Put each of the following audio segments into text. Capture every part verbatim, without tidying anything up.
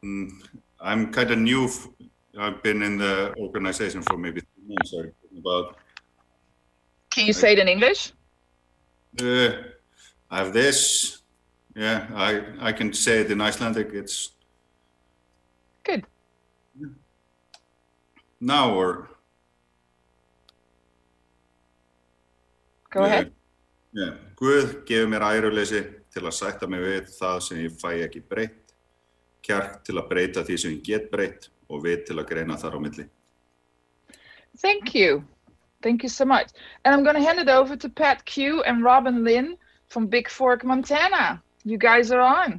Mm, I'm kind of new. I've been in the organization for maybe three months. Sorry, about. Can you say it in English? Uh, I have this. Yeah, I I can say it in Icelandic. It's good. Now or go uh, ahead. Yeah. Guð gefur mér æruleysi til að sætta mig við það sem ég fæ ekki breytt, kjark til að breyta því sem ég get breytt og vit til að greina þar á milli. Thank you. Thank you so much. And I'm going to hand it over to Pat Q and Robin Lynn from Big Fork, Montana. You guys are on.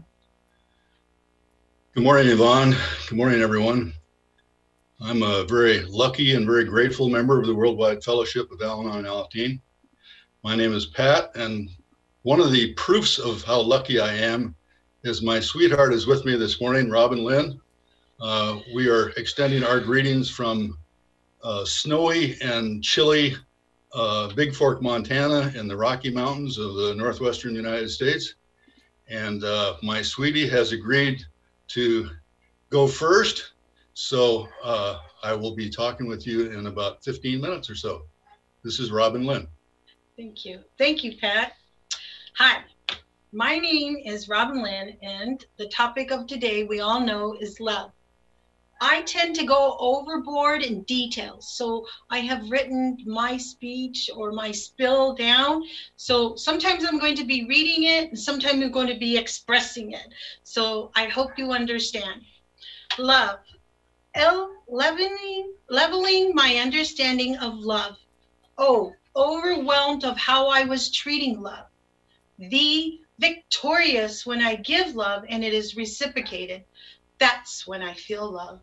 Good morning, Yvonne. Good morning, everyone. I'm a very lucky and very grateful member of the Worldwide Fellowship of Al-Anon and Alateen. My name is Pat, and one of the proofs of how lucky I am is my sweetheart is with me this morning, Robin Lynn. Uh, we are extending our greetings from uh, snowy and chilly uh, Big Fork, Montana in the Rocky Mountains of the Northwestern United States. And uh, my sweetie has agreed to go first. So uh, I will be talking with you in about fifteen minutes or so. This is Robin Lynn. Thank you. Thank you, Pat. Hi, my name is Robin Lynn, and the topic of today we all know is love. I tend to go overboard in details, so I have written my speech or my spill down. So sometimes I'm going to be reading it, and sometimes I'm going to be expressing it. So I hope you understand. Love. Leveling, leveling my understanding of love. Oh, overwhelmed of how I was treating love. The victorious when I give love and it is reciprocated. That's when I feel love.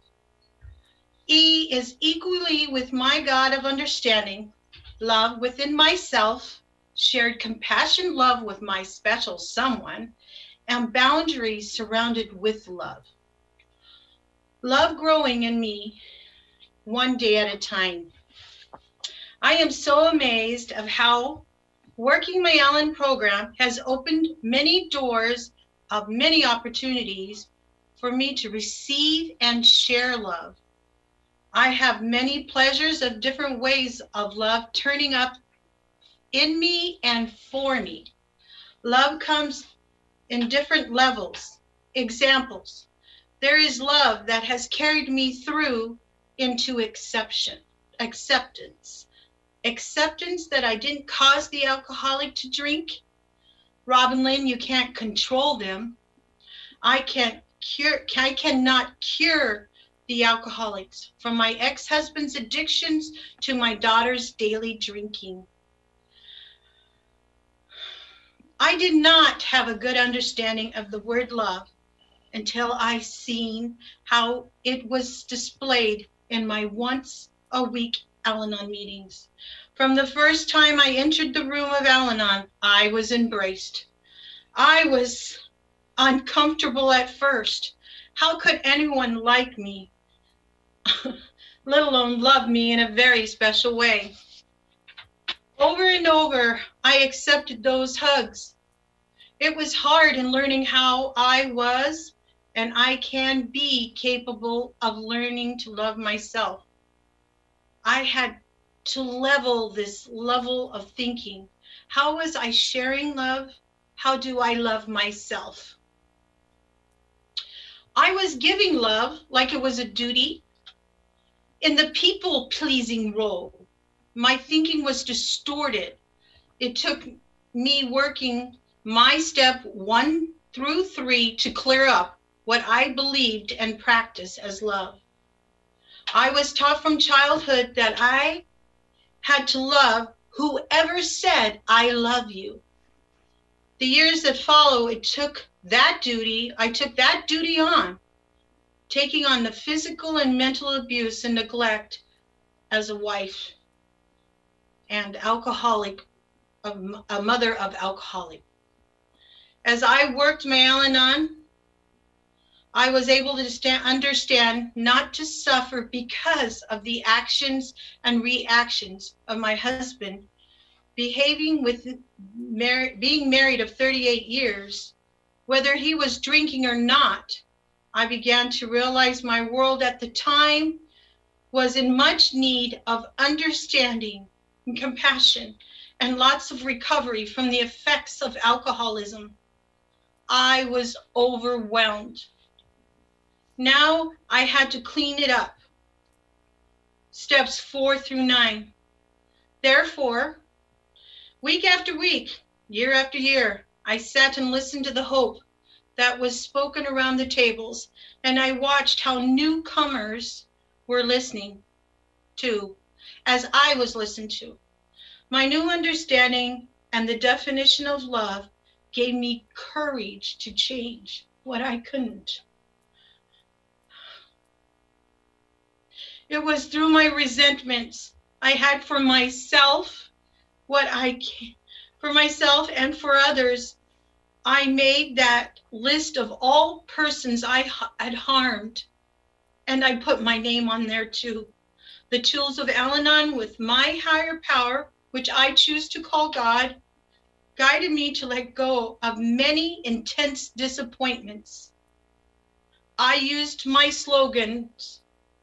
E is equally with my God of understanding, love within myself, shared compassion, love with my special someone, and boundaries surrounded with love. Love growing in me one day at a time. I am so amazed of how working my Allen program has opened many doors of many opportunities for me to receive and share love. I have many pleasures of different ways of love turning up in me and for me. Love comes in different levels. Examples. There is love that has carried me through into exception, acceptance. Acceptance that I didn't cause the alcoholic to drink. Robin Lynn, you can't control them. I can't cure, I cannot cure the alcoholics, from my ex-husband's addictions to my daughter's daily drinking. I did not have a good understanding of the word love until I seen how it was displayed in my once a week Al-Anon meetings. From the first time I entered the room of Al-Anon, I was embraced. I was uncomfortable at first. How could anyone like me, let alone love me in a very special way? Over and over, I accepted those hugs. It was hard in learning how I was and I can be capable of learning to love myself. I had to level this level of thinking. How was I sharing love? How do I love myself? I was giving love like it was a duty in the people-pleasing role. My thinking was distorted. It took me working my step one through three to clear up what I believed and practiced as love. I was taught from childhood that I had to love whoever said, I love you. The years that follow, it took that duty, I took that duty on, taking on the physical and mental abuse and neglect as a wife and alcoholic, a mother of alcoholic. As I worked my Al-Anon, I was able to stand, understand not to suffer because of the actions and reactions of my husband, behaving with mar- being married of thirty-eight years, whether he was drinking or not. I began to realize my world at the time was in much need of understanding and compassion and lots of recovery from the effects of alcoholism. I was overwhelmed. Now I had to clean it up. Steps four through nine. Therefore, week after week, year after year, I sat and listened to the hope that was spoken around the tables, and I watched how newcomers were listening to, as I was listened to. My new understanding and the definition of love gave me courage to change what I couldn't. It was through my resentments I had for myself, what I can, for myself and for others, I made that list of all persons I had harmed, and I put my name on there too. The tools of Al-Anon with my higher power, which I choose to call God, guided me to let go of many intense disappointments. I used my slogans.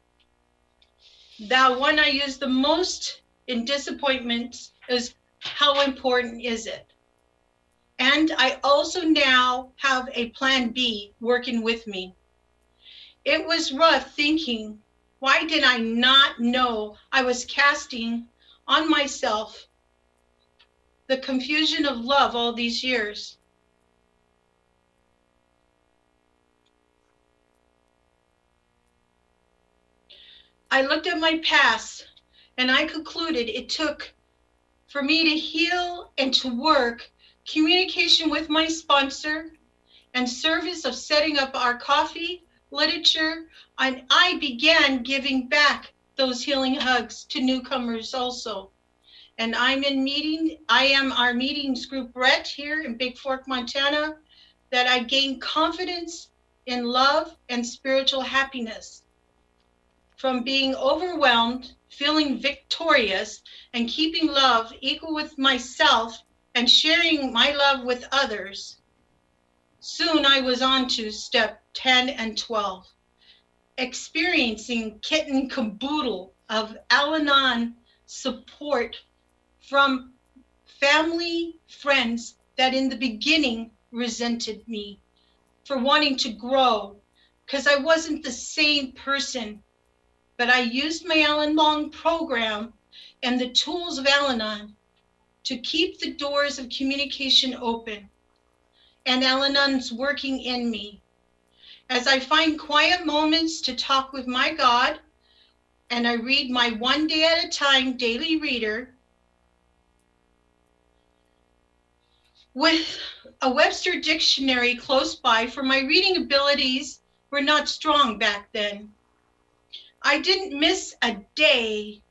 The one I used the most in disappointments is, how important is it? And I also now have a plan B working with me. It was rough thinking, why did I not know I was casting on myself the confusion of love all these years? I looked at my past and I concluded it took for me to heal and to work communication with my sponsor and service of setting up our coffee, literature, and I began giving back those healing hugs to newcomers also. And I'm in meeting, I am our meetings group Brett here in Big Fork, Montana, that I gained confidence in love and spiritual happiness. From being overwhelmed, feeling victorious, and keeping love equal with myself and sharing my love with others. Soon I was on to step ten and twelve, experiencing kit and caboodle of Al-Anon support from family, friends that in the beginning resented me for wanting to grow because I wasn't the same person. But I used my Al-Anon program and the tools of Al-Anon to keep the doors of communication open. And Al-Anon's working in me. As I find quiet moments to talk with my God, and I read my one day at a time daily reader, with a Webster dictionary close by, for my reading abilities were not strong back then. I didn't miss a day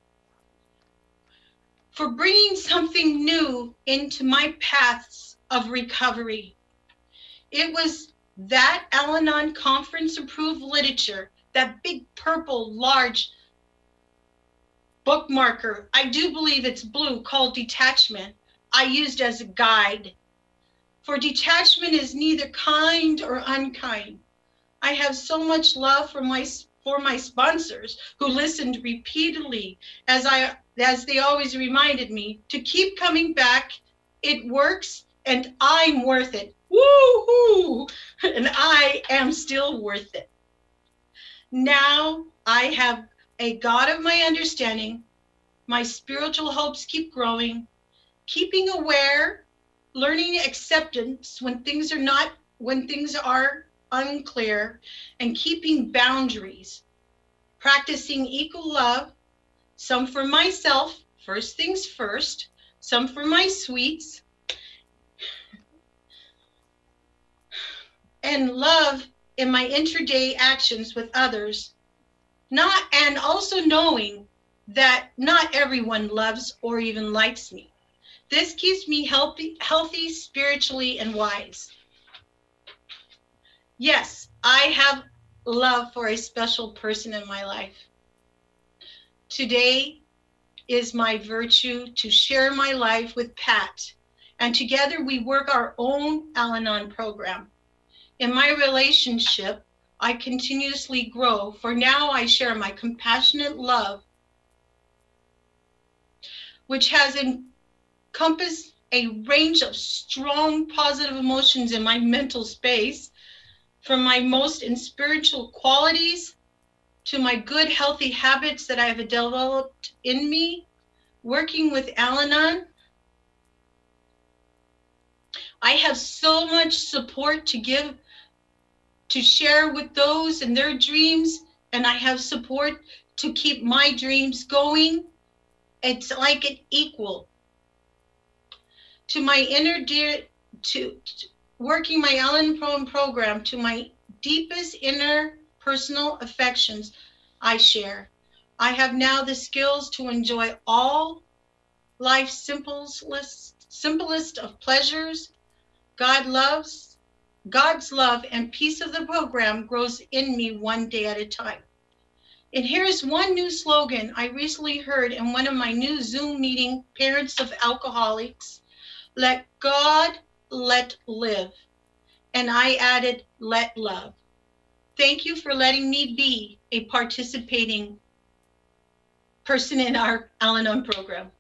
for bringing something new into my paths of recovery. It was that Al-Anon conference approved literature, that big purple large bookmarker, I do believe it's blue, called Detachment, I used as a guide. For detachment is neither kind or unkind. I have so much love for my for my sponsors who listened repeatedly as I as they always reminded me to keep coming back. It works and I'm worth it. Woo-hoo! And I am still worth it. Now I have a God of my understanding. My spiritual hopes keep growing, keeping aware, learning acceptance when things are not, when things are unclear, and keeping boundaries, practicing equal love, some for myself, first things first, some for my sweets, and love in my intraday actions with others, not, and also knowing that not everyone loves or even likes me. This keeps me healthy, healthy spiritually and wise. Yes, I have love for a special person in my life. Today is my virtue to share my life with Pat, and together we work our own Al-Anon program. In my relationship I continuously grow, for now I share my compassionate love, which has encompassed a range of strong positive emotions in my mental space, from my most spiritual qualities to my good healthy habits that I have developed in me. Working with Al-Anon, I have so much support to give, to share with those and their dreams, and I have support to keep my dreams going. It's like an equal. To my inner dear, to, to working my Al-Anon program, to my deepest inner personal affections, I share. I have now the skills to enjoy all life's simplest, simplest of pleasures. God loves, God's love and peace of the program grows in me one day at a time. And here's one new slogan I recently heard in one of my new Zoom meeting, Parents of Alcoholics. Let God let live. And I added, let love. Thank you for letting me be a participating person in our Al-Anon program.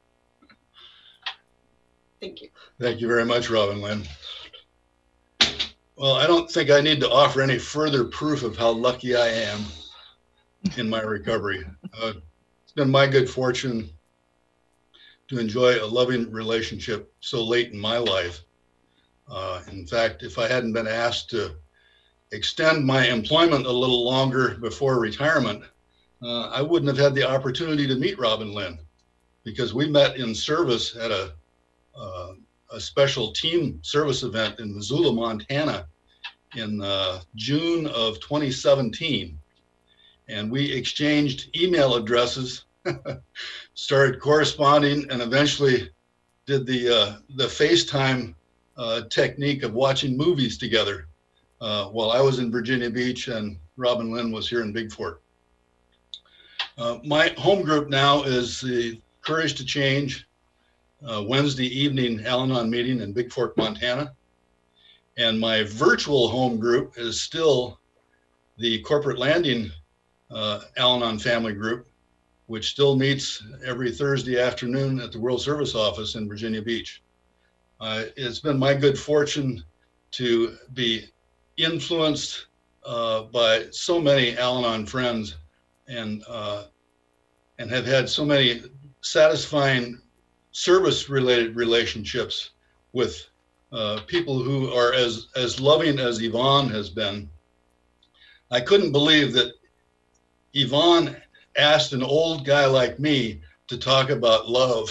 Thank you. Thank you very much, Robin Lynn. Well, I don't think I need to offer any further proof of how lucky I am in my recovery. Uh, it's been my good fortune to enjoy a loving relationship so late in my life. Uh, in fact, if I hadn't been asked to extend my employment a little longer before retirement, uh, I wouldn't have had the opportunity to meet Robin Lynn, because we met in service at a, uh, a special team service event in Missoula, Montana in uh, June of twenty seventeen. And we exchanged email addresses, started corresponding, and eventually did the, uh, the FaceTime uh, technique of watching movies together uh, while I was in Virginia Beach and Robin Lynn was here in Big Fork. Uh, my home group now is the Courage to Change uh, Wednesday evening Al-Anon meeting in Big Fork, Montana. And my virtual home group is still the Corporate Landing uh, Al-Anon family group, which still meets every Thursday afternoon at the World Service Office in Virginia Beach. Uh, it's been my good fortune to be influenced uh, by so many Al-Anon friends and uh, and have had so many satisfying service-related relationships with uh, people who are as, as loving as Yvonne has been. I couldn't believe that Yvonne asked an old guy like me to talk about love.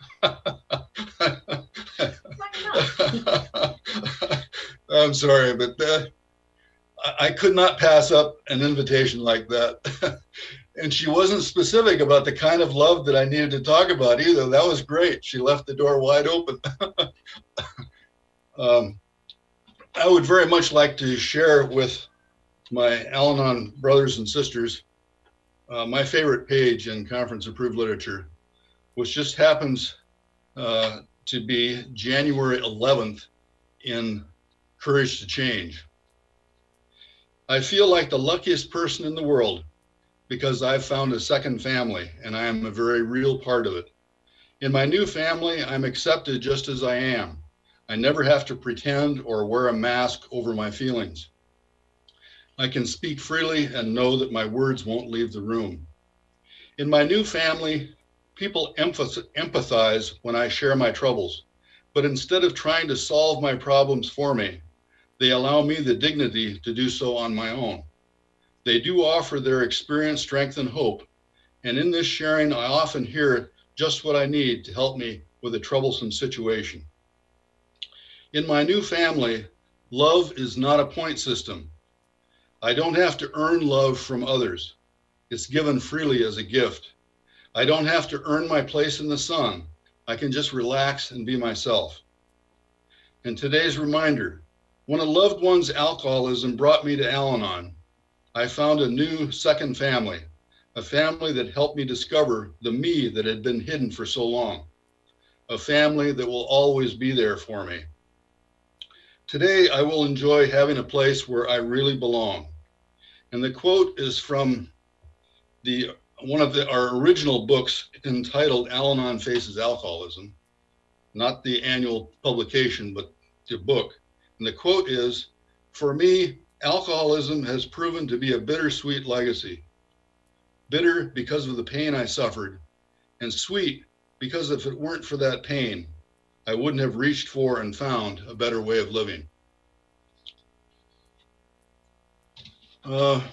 I'm sorry, but uh, I, I could not pass up an invitation like that. And she wasn't specific about the kind of love that I needed to talk about either. That was great. She left the door wide open. um, I would very much like to share with my Al-Anon brothers and sisters uh, my favorite page in conference approved literature, which just happens uh, to be January eleventh in Courage to Change. I feel like the luckiest person in the world because I've found a second family and I am a very real part of it. In my new family, I'm accepted just as I am. I never have to pretend or wear a mask over my feelings. I can speak freely and know that my words won't leave the room. In my new family, people empathize when I share my troubles, but instead of trying to solve my problems for me, they allow me the dignity to do so on my own. They do offer their experience, strength, and hope, and in this sharing, I often hear just what I need to help me with a troublesome situation. In my new family, love is not a point system. I don't have to earn love from others. It's given freely as a gift. I don't have to earn my place in the sun. I can just relax and be myself. And today's reminder, when a loved one's alcoholism brought me to Al-Anon, I found a new second family, a family that helped me discover the me that had been hidden for so long, a family that will always be there for me. Today, I will enjoy having a place where I really belong. And the quote is from the one of the, our original books entitled Al-Anon Faces Alcoholism, not the annual publication, but the book. And the quote is, "For me, alcoholism has proven to be a bittersweet legacy. Bitter because of the pain I suffered, and sweet because if it weren't for that pain, I wouldn't have reached for and found a better way of living." Uh,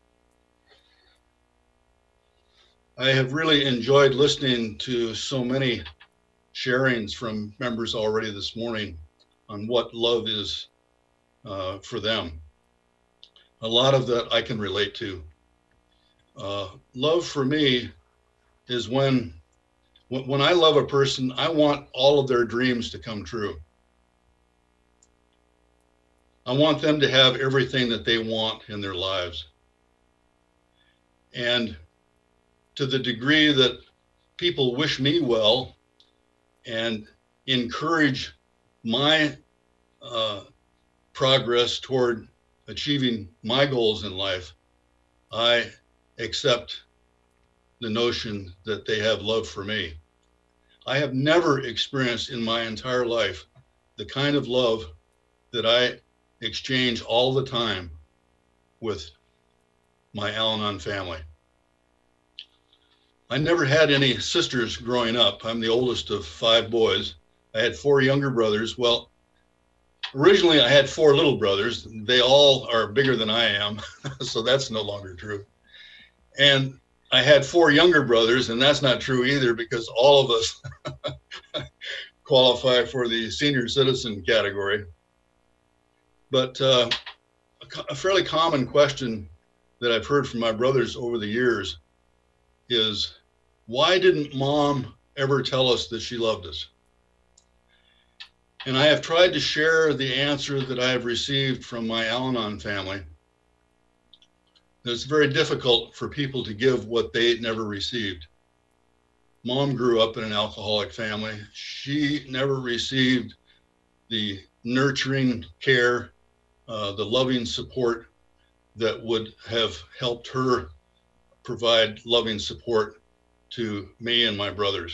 I have really enjoyed listening to so many sharings from members already this morning on what love is uh, for them. A lot of that I can relate to. Uh, love for me is when, when I love a person, I want all of their dreams to come true. I want them to have everything that they want in their lives. And to the degree that people wish me well and encourage my uh, progress toward achieving my goals in life, I accept the notion that they have love for me. I have never experienced in my entire life the kind of love that I exchange all the time with my Al-Anon family. I never had any sisters growing up. I'm the oldest of five boys. I had four younger brothers. Well, originally I had four little brothers. They all are bigger than I am, so that's no longer true. And I had four younger brothers, and that's not true either, because all of us qualify for the senior citizen category. But uh, a fairly common question that I've heard from my brothers over the years is, why didn't mom ever tell us that she loved us? And I have tried to share the answer that I have received from my Al-Anon family. It's very difficult for people to give what they never received. Mom grew up in an alcoholic family. She never received the nurturing care, uh, the loving support that would have helped her provide loving support to me and my brothers.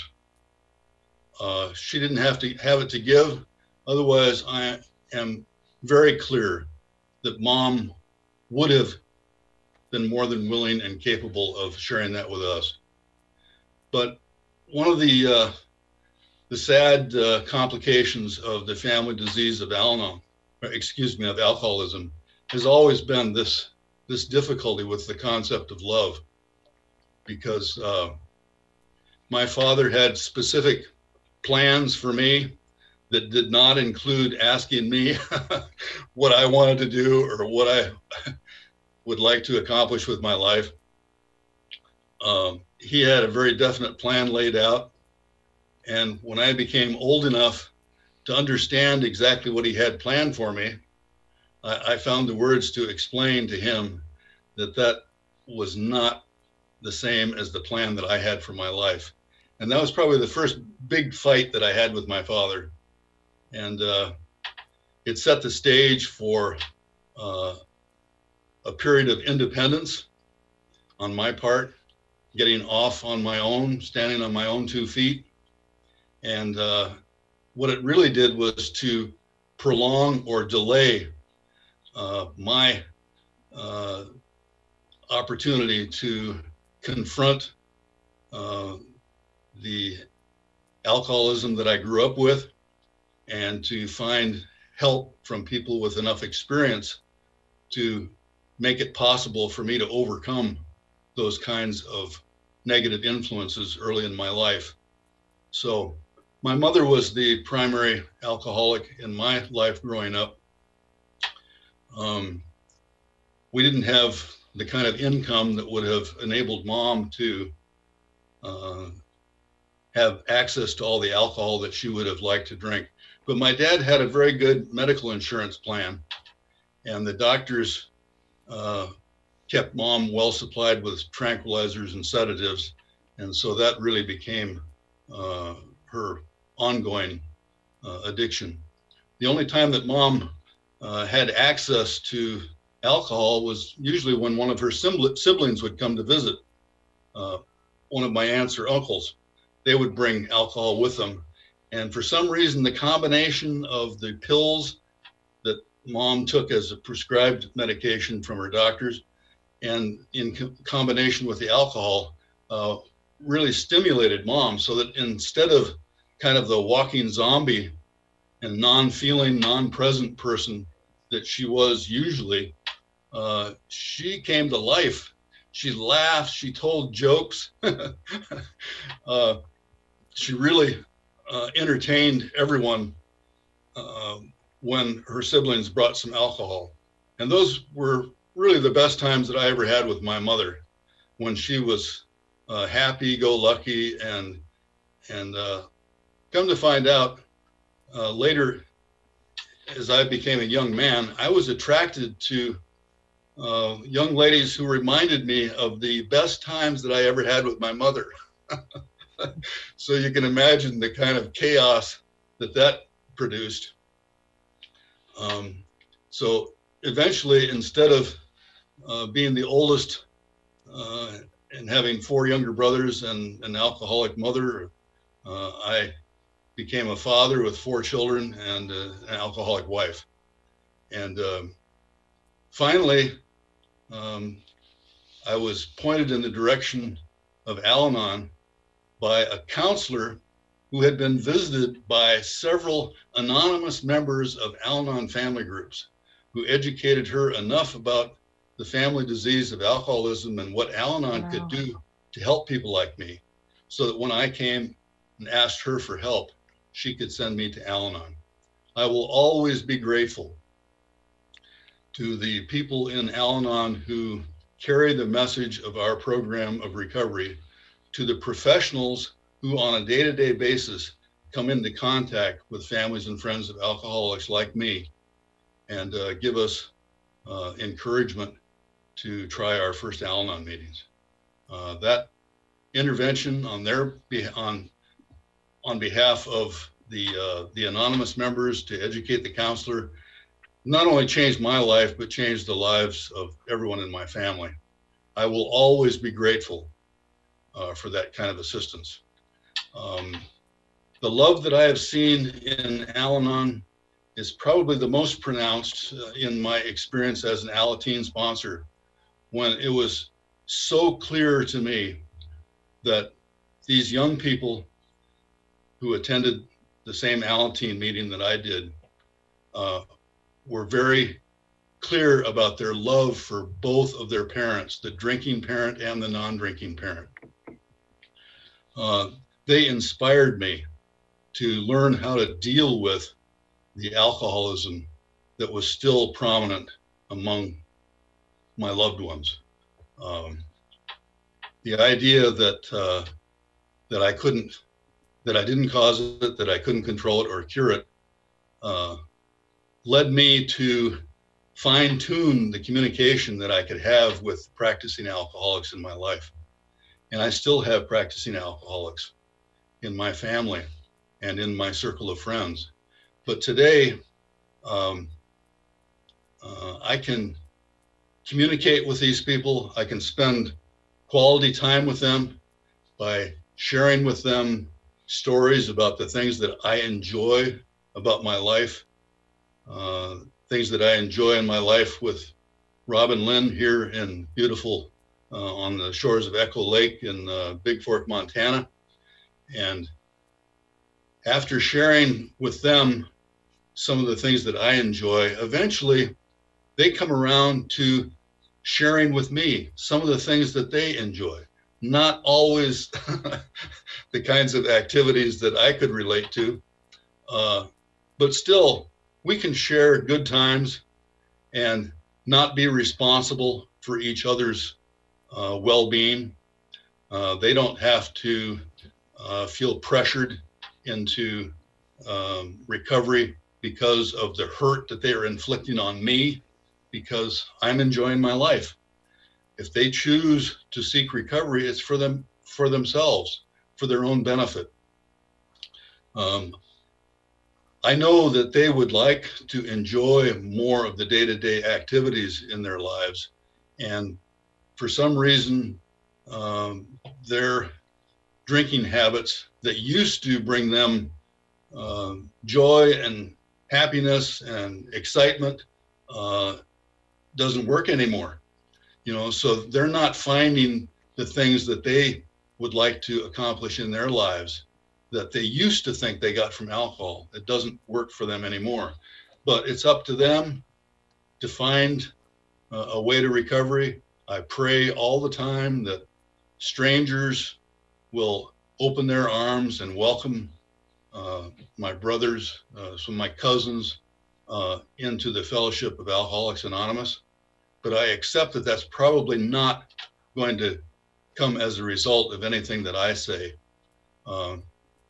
Uh, she didn't have to have it to give. Otherwise, I am very clear that mom would have been more than willing and capable of sharing that with us. But one of the uh, the sad uh, complications of the family disease of Al-Anon, or excuse me, of alcoholism, has always been this this difficulty with the concept of love, because uh, my father had specific plans for me that did not include asking me what I wanted to do or what I would like to accomplish with my life. Um, he had a very definite plan laid out. And when I became old enough to understand exactly what he had planned for me, I, I found the words to explain to him that that was not the same as the plan that I had for my life. And that was probably the first big fight that I had with my father. And uh, it set the stage for uh, a period of independence on my part, getting off on my own, standing on my own two feet. And uh, what it really did was to prolong or delay uh, my uh, opportunity to confront uh, the alcoholism that I grew up with, and to find help from people with enough experience to make it possible for me to overcome those kinds of negative influences early in my life. So my mother was the primary alcoholic in my life growing up. Um, we didn't have the kind of income that would have enabled mom to uh, have access to all the alcohol that she would have liked to drink. But my dad had a very good medical insurance plan, and the doctors uh, kept mom well supplied with tranquilizers and sedatives. And so that really became uh, her ongoing uh, addiction. The only time that mom uh, had access to alcohol was usually when one of her siblings would come to visit. Uh, one of my aunts or uncles, they would bring alcohol with them. And for some reason, the combination of the pills that mom took as a prescribed medication from her doctors and in co- combination with the alcohol uh, really stimulated mom, so that instead of kind of the walking zombie and non-feeling, non-present person that she was usually, uh, she came to life. She laughed, she told jokes. uh, she really uh, entertained everyone uh, when her siblings brought some alcohol. And those were really the best times that I ever had with my mother, when she was uh, happy-go-lucky. And and uh, come to find out uh, later, as I became a young man, I was attracted to uh, young ladies who reminded me of the best times that I ever had with my mother. So you can imagine the kind of chaos that that produced. Um, so eventually, instead of uh, being the oldest uh, and having four younger brothers and an alcoholic mother, uh, I became a father with four children and uh, an alcoholic wife. And um, finally, um, I was pointed in the direction of Al-Anon by a counselor who had been visited by several anonymous members of Al-Anon family groups, who educated her enough about the family disease of alcoholism and what Al-Anon wow. could do to help people like me, so that when I came and asked her for help, she could send me to Al-Anon. I will always be grateful to the people in Al-Anon who carry the message of our program of recovery to the professionals who on a day-to-day basis come into contact with families and friends of alcoholics like me and uh, give us uh, encouragement to try our first Al-Anon meetings. Uh, that intervention on their on on behalf of the uh, the anonymous members to educate the counselor not only changed my life, but changed the lives of everyone in my family. I will always be grateful uh, for that kind of assistance. Um, the love that I have seen in Al-Anon is probably the most pronounced uh, in my experience as an Alateen sponsor, when it was so clear to me that these young people who attended the same Alateen meeting that I did uh, were very clear about their love for both of their parents, the drinking parent and the non-drinking parent. Uh, they inspired me to learn how to deal with the alcoholism that was still prominent among my loved ones. Um, the idea that uh, that I couldn't, that I didn't cause it, that I couldn't control it or cure it, uh, led me to fine tune the communication that I could have with practicing alcoholics in my life. And I still have practicing alcoholics in my family and in my circle of friends. But today, um, uh, I can communicate with these people. I can spend quality time with them by sharing with them stories about the things that I enjoy about my life, uh, things that I enjoy in my life with Robin Lynn here in beautiful, uh, on the shores of Echo Lake in uh, Big Fork, Montana. And after sharing with them some of the things that I enjoy, eventually they come around to sharing with me some of the things that they enjoy. Not always the kinds of activities that I could relate to, uh, but still we can share good times and not be responsible for each other's uh, well-being. Uh, they don't have to uh, feel pressured into um, recovery because of the hurt that they are inflicting on me, because I'm enjoying my life. If they choose to seek recovery, it's for them, for themselves, for their own benefit. Um, I know that they would like to enjoy more of the day-to-day activities in their lives. And for some reason, um, their drinking habits that used to bring them uh, joy and happiness and excitement uh, doesn't work anymore. You know, so they're not finding the things that they would like to accomplish in their lives that they used to think they got from alcohol. It doesn't work for them anymore. But it's up to them to find uh, a way to recovery. I pray all the time that strangers will open their arms and welcome uh, my brothers, uh, some of my cousins, uh, into the Fellowship of Alcoholics Anonymous. But I accept that that's probably not going to come as a result of anything that I say. Uh,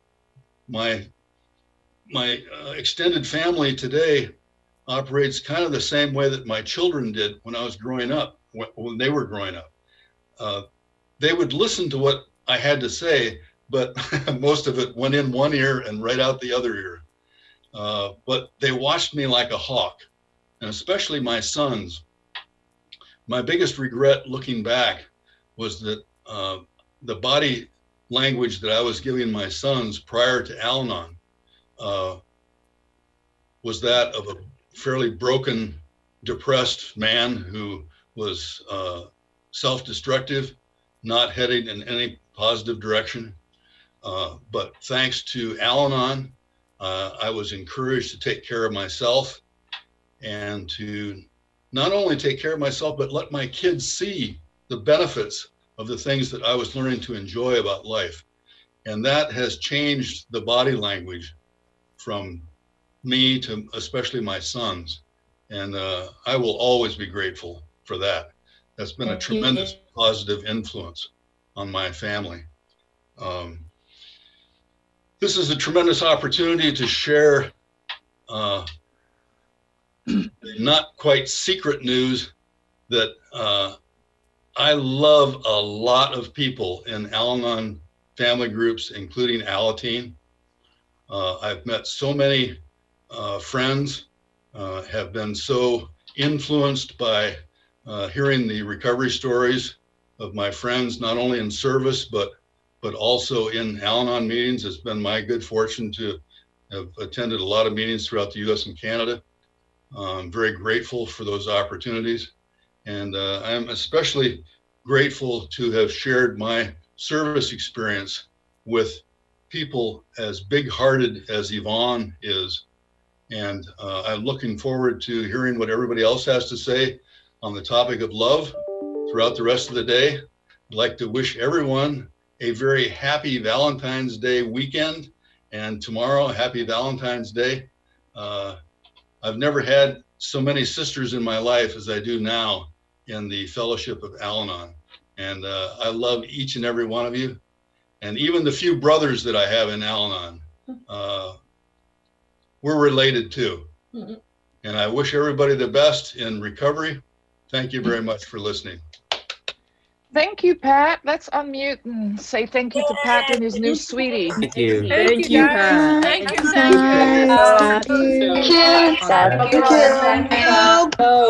my my uh, extended family today operates kind of the same way that my children did when I was growing up, when, when they were growing up. Uh, they would listen to what I had to say, but most of it went in one ear and right out the other ear. Uh, but they watched me like a hawk, and especially my sons. My biggest regret looking back was that uh, the body language that I was giving my sons prior to Al-Anon uh, was that of a fairly broken, depressed man who was uh, self-destructive, not heading in any positive direction. Uh, but thanks to Al-Anon, uh, I was encouraged to take care of myself and to not only take care of myself, but let my kids see the benefits of the things that I was learning to enjoy about life. And that has changed the body language from me to especially my sons. And uh, I will always be grateful for that. That's been a tremendous positive influence on my family. Um, this is a tremendous opportunity to share uh, not quite secret news that uh, I love a lot of people in Al-Anon family groups, including Alateen. Uh, I've met so many uh, friends, uh, have been so influenced by uh, hearing the recovery stories of my friends, not only in service, but but also in Al-Anon meetings. It's been my good fortune to have attended a lot of meetings throughout the U S and Canada. Uh, I'm very grateful for those opportunities. And uh, I'm especially grateful to have shared my service experience with people as big-hearted as Yvonne is. And uh, I'm looking forward to hearing what everybody else has to say on the topic of love throughout the rest of the day. I'd like to wish everyone a very happy Valentine's Day weekend, and tomorrow, happy Valentine's Day. Uh, I've never had so many sisters in my life as I do now in the Fellowship of Al-Anon. And uh, I love each and every one of you. And even the few brothers that I have in Al-Anon, uh, we're related too. Mm-hmm. And I wish everybody the best in recovery. Thank you very much for listening. Thank you, Pat. Let's unmute and say thank you to Pat and his new sweetie. Thank you. Thank, thank you, Pat. Thank you, thank you. Thank you. Thank you. Thank you.